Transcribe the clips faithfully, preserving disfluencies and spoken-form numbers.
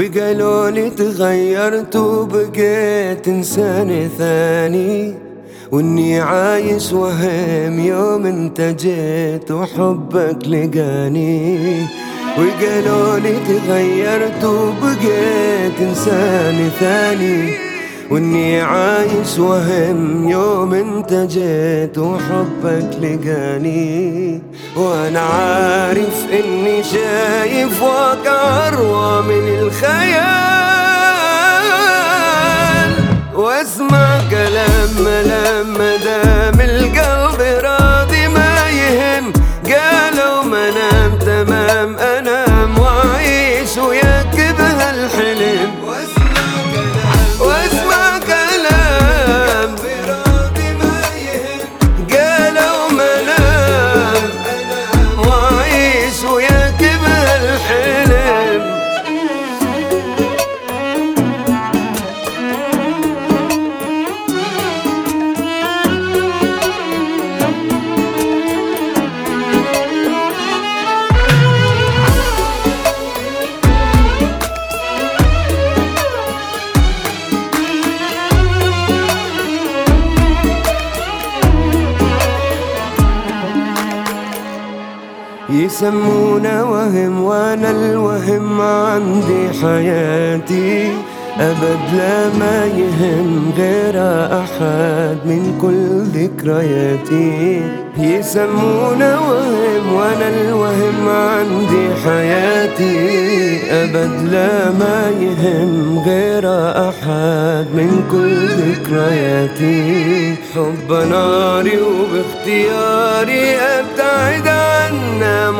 وقالوا لي تغيرت وبقيت انسان ثاني، واني عايش وهم يوم انت جيت وحبك لقاني. وقالوا لي تغيرت وبقيت انسان ثاني، واني عايش وهم يوم انت جيت وحبك لقاني. وانا عارف اني شايف واقع اروى من الخيال، واسمع كلام لما دام القلب راضي ما يهم. قالوا ما نام تمام انام واعيش ويكب هالحلم. واسمع كلام براضي ما يهم. قالوا ما نام واعيش ويكب هالحلم. يسمونا وهم وانا الوهم عندي حياتي، ابد لا ما يهم غير احد من كل ذكرياتي. يسمونا وهم وانا الوهم عندي حياتي، ابد لا ما يهم غير احد من كل ذكرياتي. حب ناري وباختياري ابتعد عنه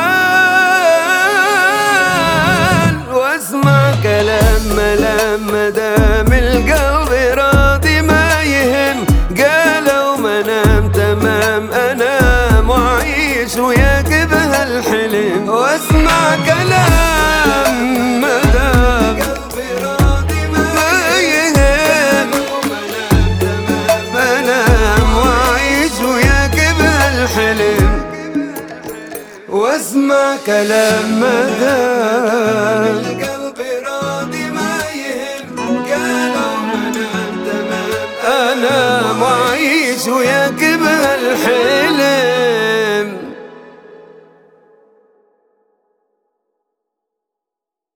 محال. واسمع كلام لما دام القلب راضي ما يهم. قالوا ما نام تمام انام واعيش ويكب هالحلم. واسمع كلام ما دام قلبي راضي ما يهم. انام واعيش ويكب هالحلم. واسمع كلام ما دام القلب راضي ما يهم. قالوا ما نام تمام انام واعيش ويكب هالحلم.